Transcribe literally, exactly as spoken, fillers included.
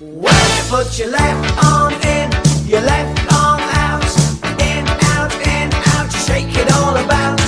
When you put your left arm in, your left arm out, in, out, in, out, you shake it all about.